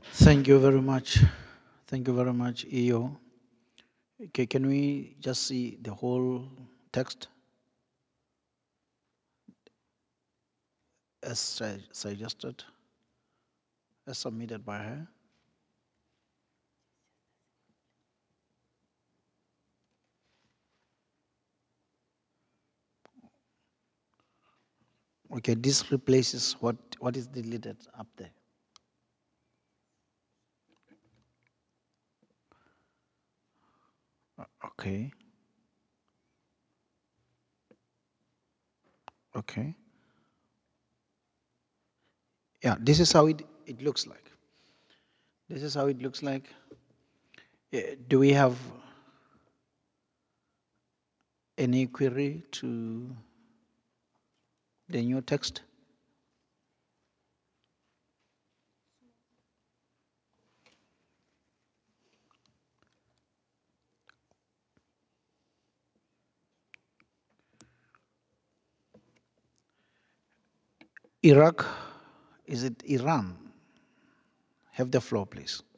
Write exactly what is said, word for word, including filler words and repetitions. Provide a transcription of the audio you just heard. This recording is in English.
Thank you very much. Thank you very much, E O. Okay, can we just see the whole text as su- suggested, as submitted by her? Okay, this replaces what what is deleted up there. Uh, Okay, okay. Yeah, this is how it, it looks like. This is how it looks like. Yeah, do we have any query to the new text? Iraq, is it Iran? Have the floor, please.